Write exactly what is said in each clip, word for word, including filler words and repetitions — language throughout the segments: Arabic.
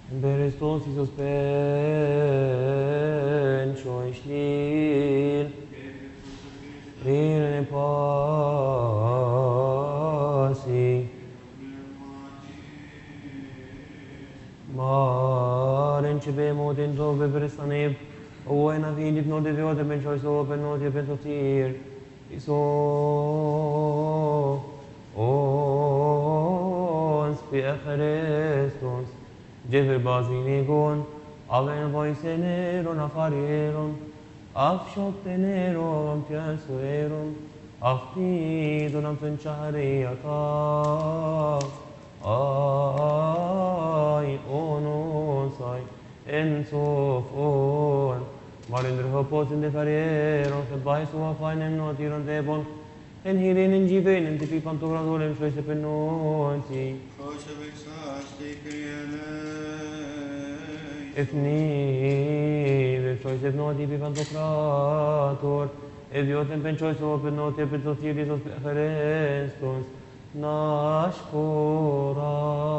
Berestos Iisus pentru știl, prin pasii, mare începem din dove prestaneb, o ena vidit no de viote pentru iso pe notie pentru tir, iso ons pe Christos, Jefer basinigon, aven voiceneron afarieron, afshopteneron piansueron, aftidon am tânchariata, ai onosai, en sofon, marinder hoposin de farieron, que baisu afainen notiron debon, en hirin in jiven, en tipi pantogradolem shoise penonti. Efni, vechois evnoti pe pantocrator, eviotem penchois o pe notie pe totiris os pe Christos, نشكرا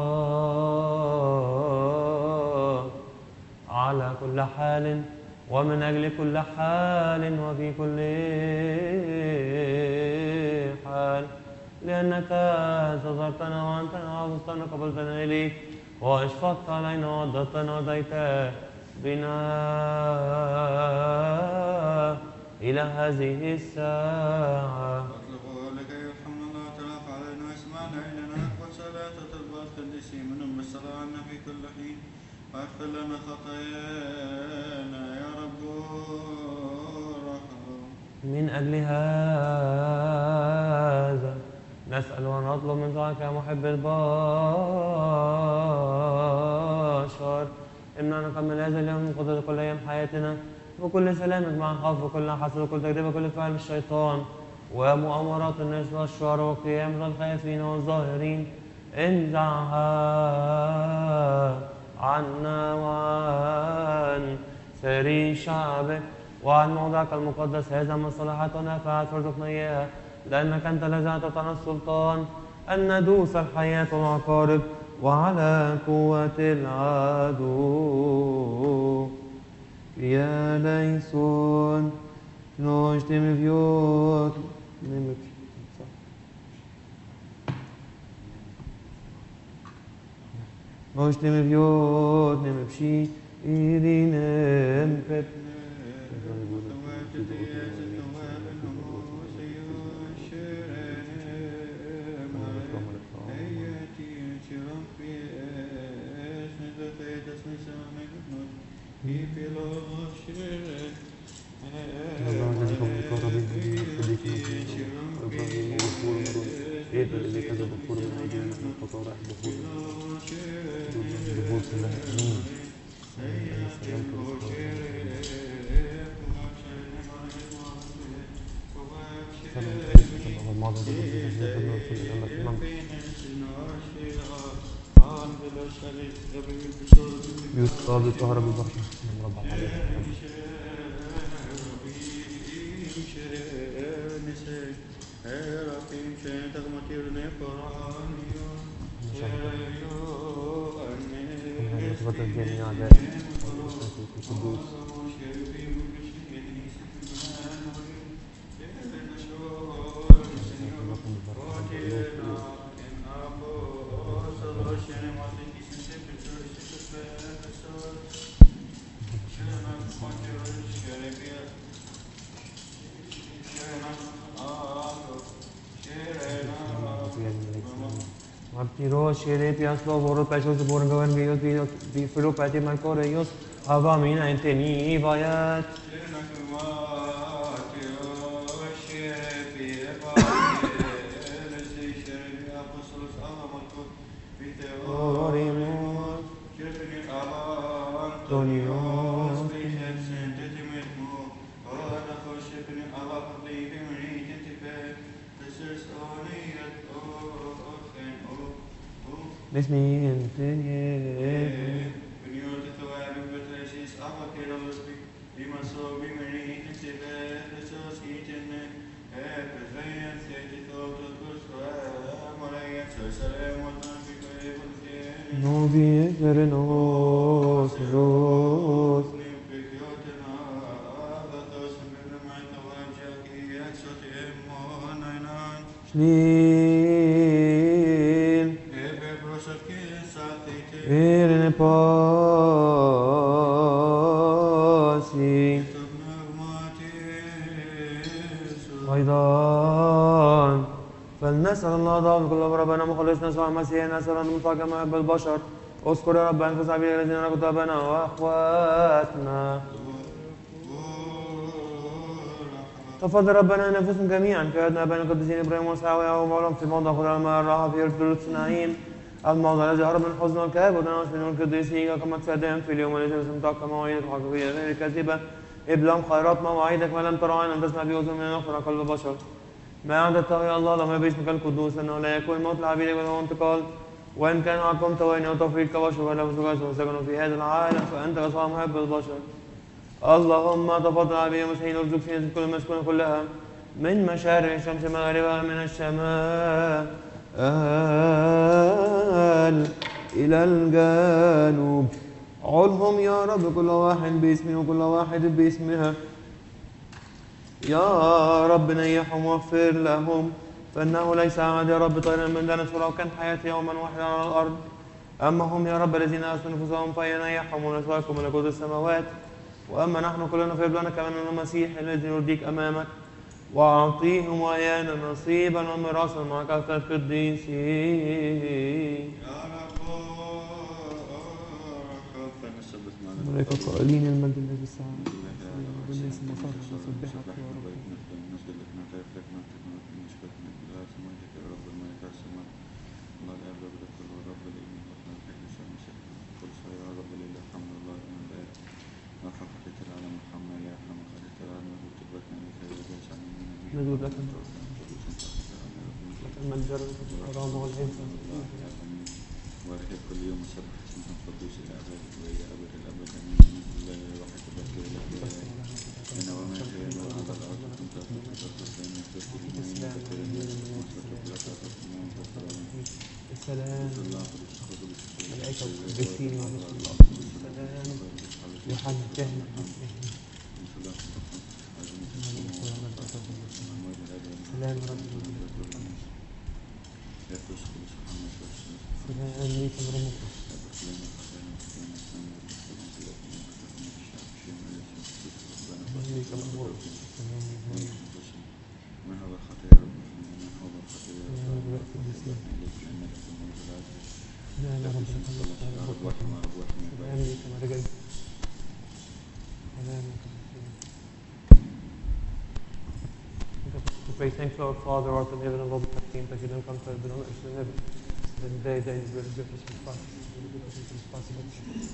على كل حال ومن أجل كل حال وفي كل حال لأنك انتظرتنا وأنت عظتنا قبلتنا إليك وأشفقت علينا وعضدتنا وديت بنا إلى هذه الساعة. أطلب لك يرحم الله تلاق علينا اسمعنا إلينا أقبل صلاة تطلبات قدسي من أم الصلاة عنا في كل حين واغفر لنا خطايانا يا رب ارحم. من أجل هذا نسأل ونطلب من طاعتك يا محب البشر إننا نكمل هذا اليوم من قدرة كل أيام حياتنا وكل سلامك مع الخوف وكل حسد وكل تجربة وكل فعل الشيطان ومؤامرات الناس والشر وقيام الخائفين والظاهرين انزعها عنا وعن سري شعبك وعن موضعك المقدس هذا من صلاحات ونافعات فارزقنا إياها لأنك أنت الذي أعطيتنا السلطان أن ندوس الحياة والعقارب وعلى قوة العدو. يا ليسون نجتم فيوت نجتم فيوت نمبشي إيرينم بيت يصاب الكهرباء بالبحر مربع عليه Shire piaslo voro pesos born govern bios bi filo pati marco reios avamina enteni vayat Bismi No bien Serenos, Ros, Shlil, Irene Pasi, أيضا فلنسأل الله ضابط كل ربنا مخلصنا يسوع المسيح نسأل أن نطاع كما يحب البشر اذكر يا رب أنفس عبيد الذين كتابنا وأخواتنا تفضل ربنا أن نفسهم جميعا في عهدنا بين القديسين إبراهيم وإسحاق ويعقوب وعلهم في موضع خضر الماء الراحة في الفردوس النعيم الموضع الذي هرب من الحزن والكآبة ودناس من القديسين كما تسدهم في اليوم الذي تسمتك مواعيدك الحقيقية غير الكاذبة ابلغ خيرات مواعيدك ما لم ترى عين أن تسمع به أذن من يغفر قلب البشر ما أعددته يا الله لما باسمك القدوس أنه لا يكون موت لعبيدك ولا انتقال وإن كان معكم توين أو تفريط كبشر ولا فسوقات وسكنوا في هذا العالم فأنت يسوع محب البشر اللهم تفضل على مسيحين ارزق سنة كل المسكونة كلها من مشارق الشمس مغربها من الشمال إلى الجنوب علهم يا رب كل واحد باسمه وكل واحد باسمها يا رب نيحهم واغفر لهم فإنه ليس أحد يا رب طيرا من دنس ولو كان حياتي يوما واحدا على الأرض أما هم يا رب الذين أسوا نفوسهم فينيحهم ونسواكم ملكوت السماوات وأما نحن كلنا فيبلغنا كمان أن المسيح الذي يرضيك أمامك وأعطيهم وإيانا نصيبا وميراثا مع كثرة القديسين ملائكة قائلين المجد الذي السعادة والناس المصارف وسبحك يا رب نجود لك المنجر والكرامة والعزة وارث كل يوم سبح اسمه القدوس الى ابد والى ابد الابد امين بالله الواحد تبارك له انا وما شئنا وهذا الارض كنت تتقدم السلام ملائكة القديسين السلام يوحنا كهنة سلام رب سلام ليكم رمك من هو الخطير من هو الخطير لا لا رب سلام ليكم رجل سلام To pray, thanks to our Father, art in heaven, and Lord, thy name, thy kingdom come, thy will be done on earth as in heaven. Then day, day, is bread, give us responsible.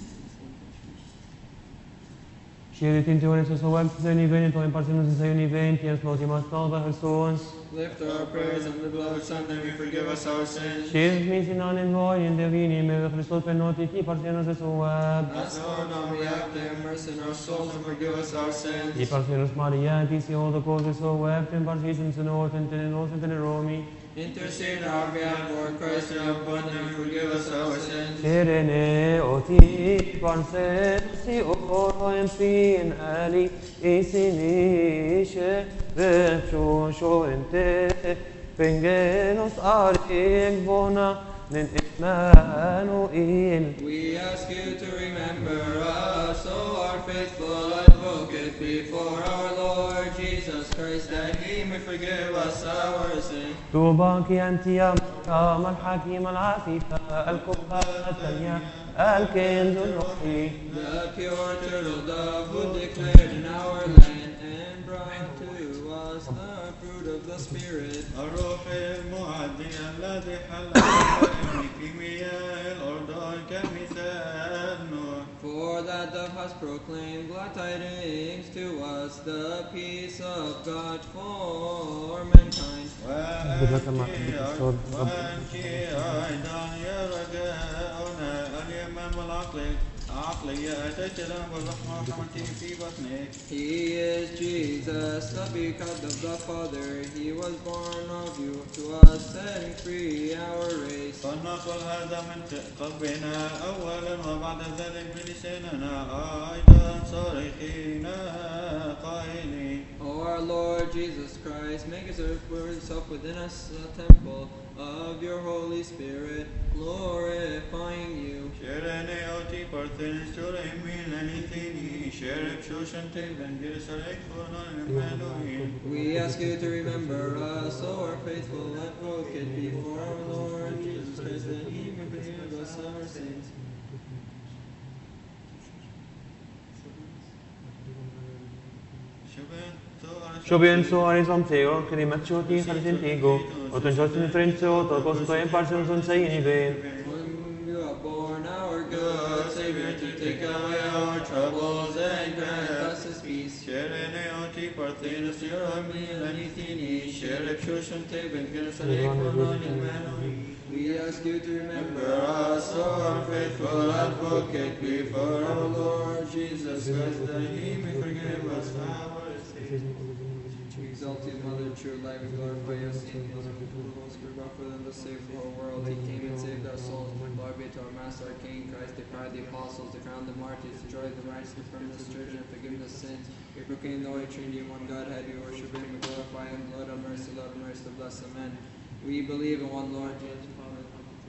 Share it into us, so well, to any event, to impartial, to any event, yes, Lord, you must know the persons. Lift our prayers and the beloved Son, that we forgive us our sins. Share me sin on in void, in the vini, may the Christos penoti, keep our sinners as well. Ask Lord on behalf to have mercy in our souls and forgive us our sins. Keep our sinners, Maria, T C O, the causes so wept, and partitions in north, and in north, and in Romi. Intercede on our behalf, Lord Christ, and abundantly forgive us our sins. Serene oti parse si oro en fin ali isinishe recho shoente pengenos arik bona nen Emmanuel. We ask you to remember us, O our faithful advocate, before our Lord Jesus Christ, that he may forgive us our sins. طوباك أنت يا مريم الحكيم العفيفة الكفاءة الثانية الكنز الروحي. The pure turtle dove who declared in our land and brought to us the fruit of the Spirit. الروح المعدي الذي حل على في مياه الأردن كمثال نور. For that dove has proclaimed glad tidings to us, the peace of God for mankind. وأنت وأنت أيضا يا رجاؤنا اليمين الإيمان والعقل عقلية أتيت لنا بالرحمة ورحمتي في بطنك. He is Jesus, the begotten of the Father. He was born of you to us, setting free our race. فلنقل هذا من قلبنا أولا وبعد ذلك بلساننا أيضا صارخين قائلين. O our Lord Jesus Christ, make yourself within us a temple of your Holy Spirit, glorifying you. شيرني أوتي بارثين سوري من الثاني شرب شوشن تبن جرسالك فنان. We ask you to remember us, O our faithful advocate, before our Lord Jesus Christ, that he may forgive us our sins. Sciopienso arisomteo, crematioti hargentigo, otonjostin frenzo, tocosto e parson son sainive. When you are born, our good Savior, to take away our troubles and grant us his peace. شيرني أوتي بارثين سوري من الثاني شرب شوشن تبن جرسالك فنان. We ask you to Remember remember us, O our faithful advocate, before our Lord Jesus Christ, that he may forgive us our sins. We exalt you, Mother, true life, we glorify your saint, those who do the most good work for them to save the whole world. He came and saved our souls. Glory be to our Master, our King, Christ, the pride the apostles, the crown the martyrs, the joy of the righteous, the firmness of the church, and forgiveness of sins. We proclaim the Holy Trinity, one Godhead, we worship him, we glorify him. Lord have mercy, Lord have mercy, bless, amen. We believe in one Lord, Jesus, Father,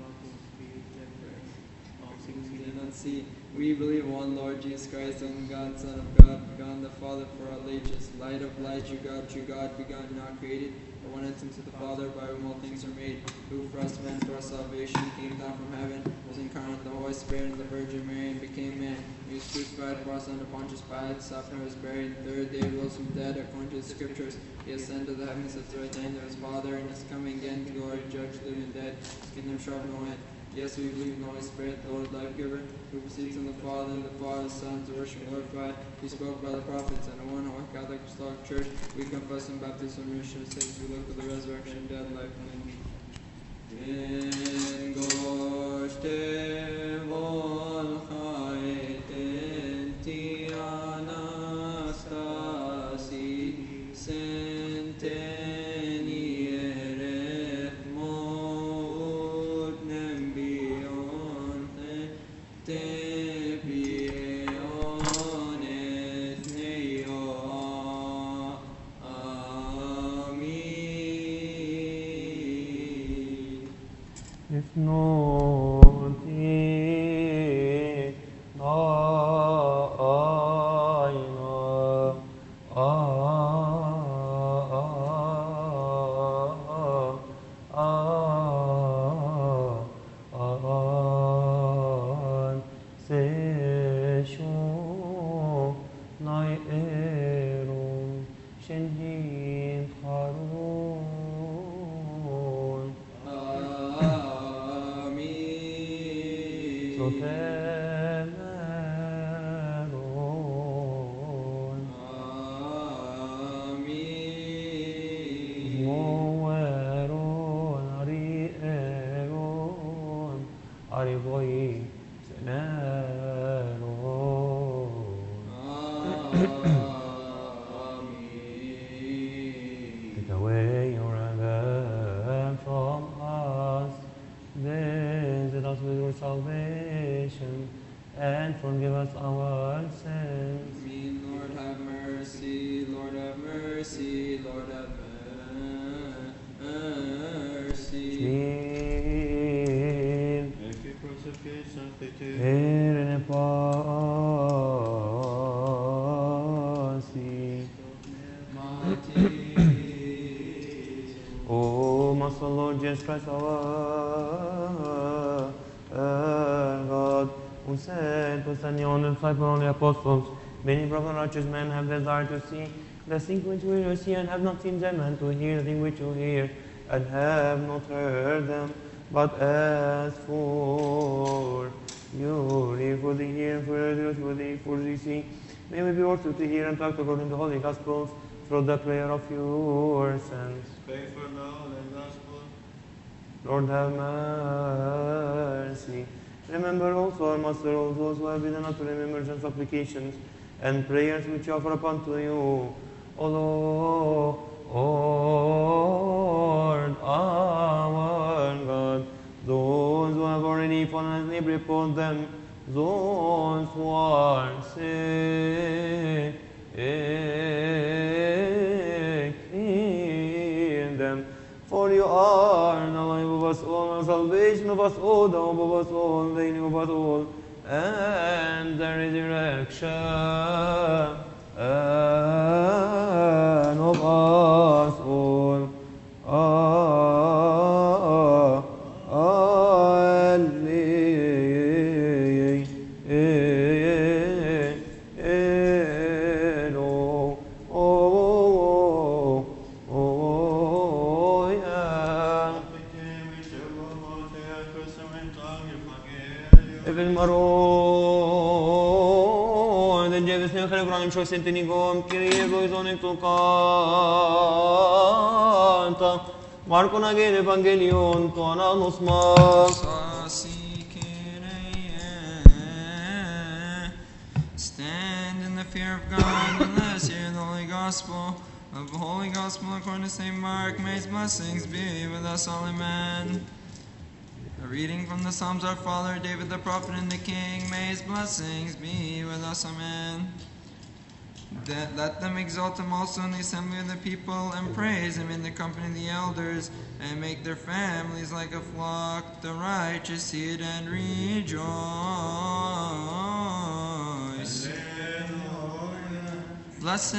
and see. We believe in one Lord Jesus Christ, one God, Son of God, God the Father for all ages, light of light, true God, true God, begotten, not created, for one instant to the Father, by whom all things are made, who for us men, for our salvation, came down from heaven, was incarnate the Holy Spirit and the Virgin Mary, and became man. He was crucified for us under Pontius Pilate, suffered and was buried, and the third day rose from the dead, according to the Scriptures. He ascended to the heavens at the right hand of his Father, and is coming again to glory, to judge living and dead. His kingdom shall have no end. Yes, we believe in the Holy Spirit, the Lord life-giver, who proceeds from the Father, and the Father, Son, to worship and glorified. He spoke by the prophets, and in one Holy Catholic Apostolic Church, we confess in baptism and remission of sins. We look for the resurrection, death, life, and in goste volchait ti Anastasi senteniere mod nembion te pion et neo. Amen. If not, Take away your anger from us, visit us with your salvation, and forgive us our sins. Amen. Lord have mercy, Lord have mercy, Lord have mercy. Sleep, Ecce crucifix sanctite. Irene pasi. O Master Lord Jesus Christ, our God, who said to send your own disciples and the apostles, many brave and righteous men have desired to see the things which we see and have not seen them, and to hear the things which you hear and have not heard them. But as for you, live for the hear and for the for the for the see, may we be also to hear and talk according to the Holy Gospels through the prayer of your sons. Pray for the Holy Gospel. Lord have mercy. Remember also our Master, all those who have been not to remembrance and supplications and prayers which we offer upon to you. O Lord, our God, those who have already fallen asleep, repose them. Those who are sick, heal them. For you are the life of us all, the salvation of us all, the hope of us all, the healing of us all, and the resurrection and of us all. Čo sentinigom, Kyrie Loizon tu canta, Marco Nagel Evangelion, tu ananos mas. Stand in the fear of God, and let us hear the Holy Gospel. Of the Holy Gospel according to Saint Mark, may his blessings be with us all, amen. A reading from the Psalms, our Father, David the prophet and the King, may his blessings be with us, amen. That let them exalt him also in the assembly of the people, and praise him in the company of the elders, and make their families like a flock, the righteous see it and rejoice. Blessed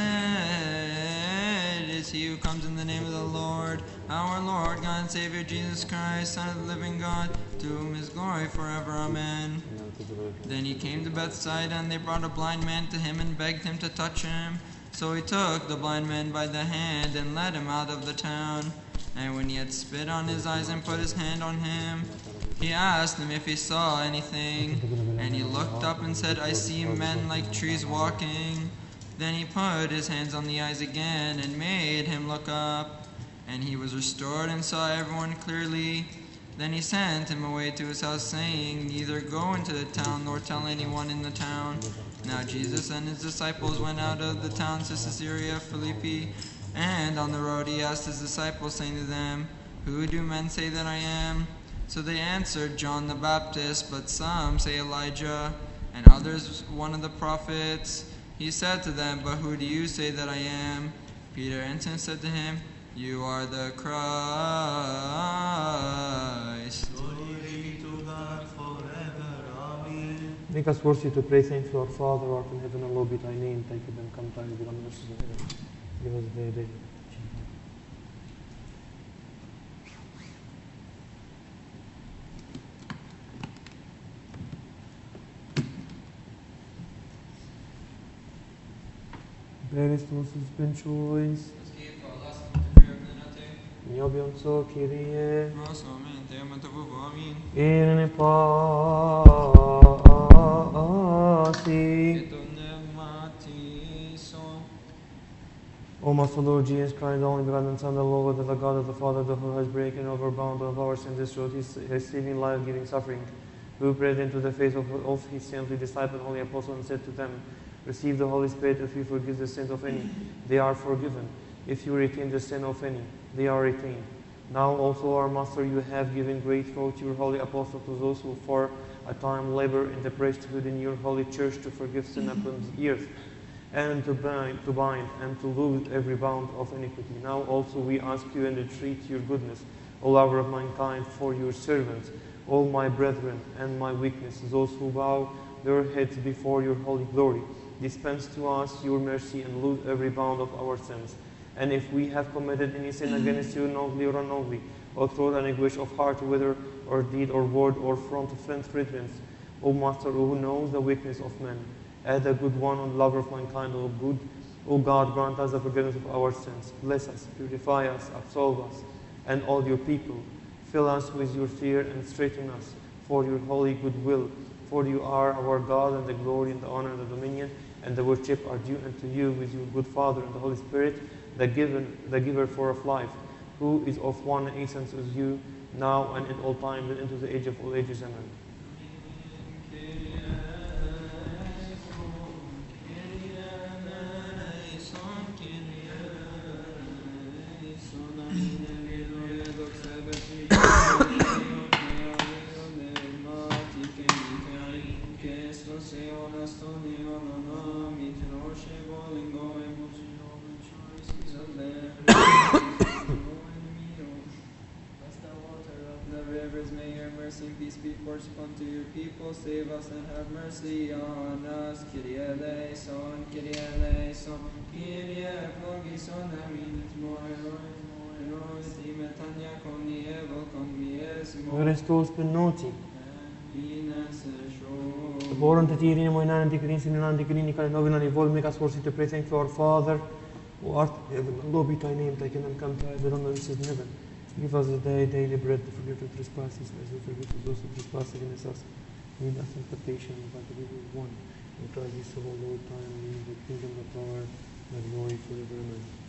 is he who comes in the name of the Lord, our Lord, God and Savior, Jesus Christ, Son of the living God, to whom is glory forever. Amen. Then he came to Bethsaida, and they brought a blind man to him and begged him to touch him. So he took the blind man by the hand and led him out of the town. And when he had spit on his eyes and put his hand on him, he asked him if he saw anything. And he looked up and said, I see men like trees walking. Then he put his hands on the eyes again and made him look up. And he was restored and saw everyone clearly. Then he sent him away to his house, saying, neither go into the town nor tell anyone in the town. Now Jesus and his disciples went out of the town to Caesarea Philippi. And on the road he asked his disciples, saying to them, who do men say that I am? So they answered, John the Baptist, but some say Elijah, and others one of the prophets. He said to them, but who do you say that I am? Peter answered and said to him, you are the Christ. Glory be to God forever. Amen. Make us worthy to pray, thanks to our Father, who art in heaven, and hallowed be thy name. Thy kingdom come, thy will be done on earth as in heaven. Give us day day. Berestos benchois, niobionso Kyrie, in pati. O Master Lord Jesus Christ, the only begotten Son, the Lord, the God of the Father, the who has broken over bound of our sin, this road, his receiving life-giving suffering, who prayed into the face of all his saintly disciples, holy apostles, and said to them, receive the Holy Spirit. If you forgive the sins of any, they are forgiven. If you retain the sin of any, they are retained. Now also, our Master, you have given great through your holy apostle to those who for a time labor in the priesthood in your holy church to forgive sin upon the earth, and to bind, to bind and to loose every bound of iniquity. Now also we ask you and entreat your goodness, O lover of mankind, for your servants, all my brethren and my weakness, those who bow their heads before your holy glory. Dispense to us your mercy and loose every bound of our sins. And if we have committed any sin against you, knowingly or unknowingly, or through an anguish of heart, whether or deed or word or front of friends, friends, O Master, who knows the weakness of men, as the good one and lover of mankind, O good, O God, grant us the forgiveness of our sins. Bless us, purify us, absolve us, and all your people. Fill us with your fear and straighten us for your holy goodwill. For you are our God, and the glory and the honor and the dominion and the worship are due unto you with your good Father and the Holy Spirit, the given, the giver for of life, who is of one essence with you, now and in all time, and into the age of all ages. Amen. The rivers, may your mercy and peace be forced unto your people. Save us and have mercy on us. Kyrie eleison, Kyrie eleison, Kyrie ephlogisson, aminis moerois, moerois, imetania connievol conmiesimo. Christos benoti. Ines esho. Born to Tyrian, my nan, Anticrine, Sin, Anticrine, Calanova, and Evol, make us worthy to pray. Thank you, our Father, who art in heaven. Hallowed be thy name, thy kingdom come, thy will be done on earth as in heaven. Give us this day daily bread to forgive our trespasses, as we forgive those who trespass against us. Lead us into temptation, but deliver us one. In Christ, the whole Lord, time, and the kingdom, the power, and the glory forever. Amen.